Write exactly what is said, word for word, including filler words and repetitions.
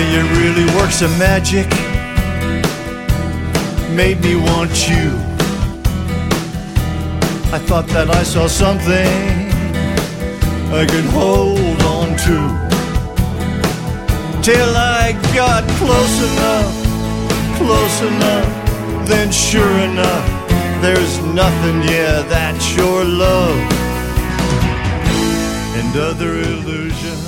you really work some magic, made me want you. I thought that I saw something I could hold on to, till I got close enough, close enough, then sure enough, there's nothing, yeah, that's your love and other illusions.